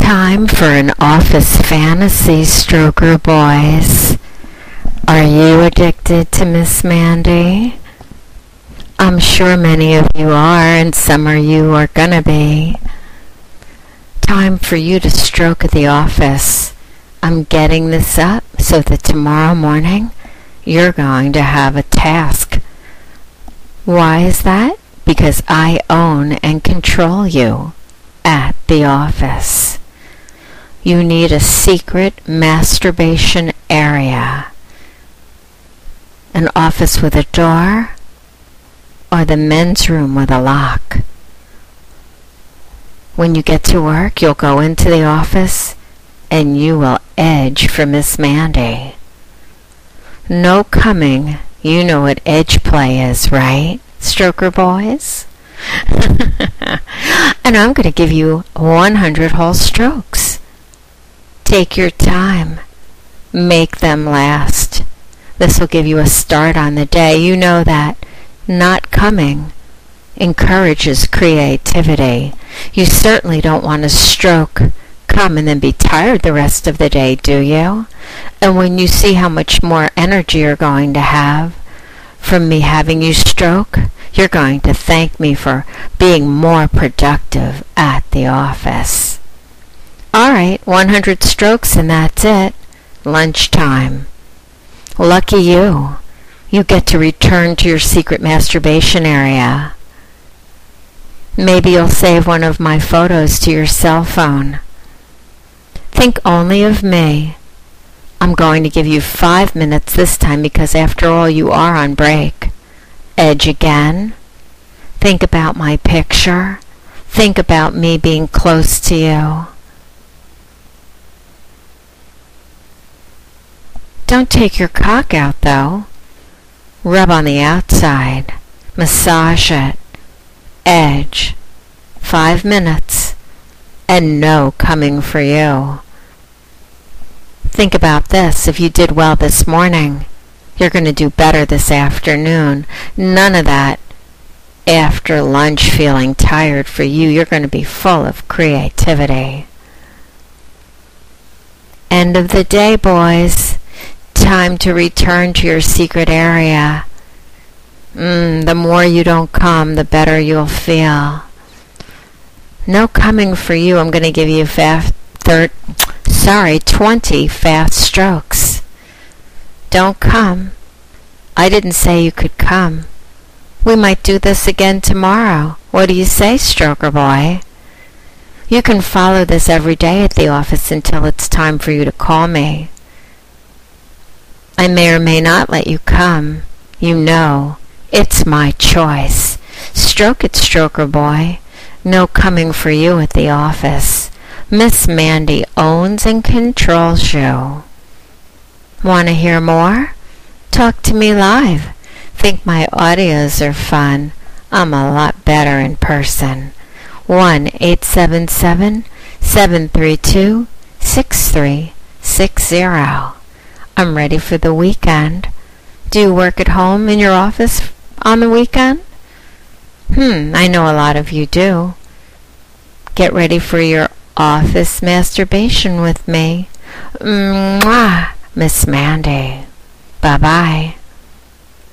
Time for an office fantasy, stroker boys. Are you addicted to Miss Mandy? I'm sure many of you are, and some of you are gonna be. Time for you to stroke at the office. I'm getting this up so that tomorrow morning you're going to have a task. Why is that? Because I own and control you at the office. You need a secret masturbation area. An office with a door, or the men's room with a lock. When you get to work, you'll go into the office and you will edge for Miss Mandy. No coming. You know what edge play is, right, stroker boys? And I'm going to give you 100 whole strokes. Take your time. Make them last. This will give you a start on the day. You know that not coming encourages creativity. You certainly don't want to stroke, come, and then be tired the rest of the day, do you? And when you see how much more energy you're going to have from me having you stroke, you're going to thank me for being more productive at the office. All right, 100 strokes and that's it. Lunchtime. Lucky you. You get to return to your secret masturbation area. Maybe you'll save one of my photos to your cell phone. Think only of me. I'm going to give you 5 minutes this time because after all you are on break. Edge again. Think about my picture. Think about me being close to you. Don't take your cock out though. Rub on the outside. Massage it. Edge. 5 minutes. And no coming for you. Think about this. If you did well this morning, you're going to do better this afternoon. None of that after lunch feeling tired for you. You're going to be full of creativity. End of the day, boys. Time to return to your secret area. The more you don't come, the better you'll feel. No coming for you. I'm going to give you 20 fast strokes. Don't come. I didn't say you could come. We might do this again tomorrow. What do you say, stroker boy? You can follow this every day at the office until it's time for you to call me. I may or may not let you come. You know, it's my choice. Stroke it, stroker boy. No coming for you at the office. Miss Mandy owns and controls you. Want to hear more? Talk to me live. Think my audios are fun? I'm a lot better in person. 1-877-732-6360. I'm ready for the weekend. Do you work at home in your office on the weekend? I know a lot of you do. Get ready for your office masturbation with me. Mwah, Miss Mandy. Bye-bye.